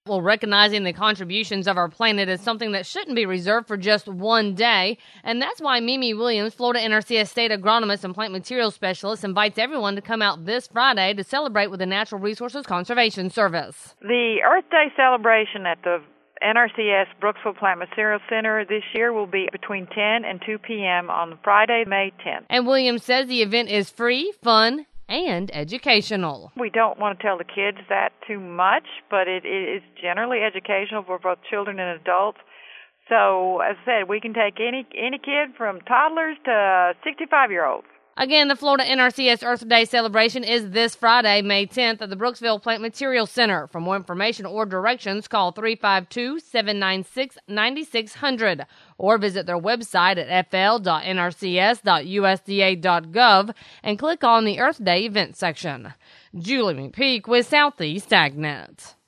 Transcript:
Well, recognizing the contributions of our planet is something that shouldn't be reserved for just one day, and that's why Mimi Williams, Florida NRCS state agronomist and plant materials specialist, invites everyone to come out this Friday to celebrate with the Natural Resources Conservation Service. The Earth Day celebration at the NRCS Brooksville Plant Materials Center this year will be between 10 and 2 p.m. on Friday, May 10th. And Williams says the event is free, fun, and educational. We don't want to tell the kids that too much, but it is generally educational for both children and adults. So, as I said, we can take any kid from toddlers to 65-year-olds. Again, the Florida NRCS Earth Day celebration is this Friday, May 10th, at the Brooksville Plant Materials Center. For more information or directions, call 352-796-9600 or visit their website at fl.nrcs.usda.gov and click on the Earth Day event section. Julie McPeak with Southeast AgNet.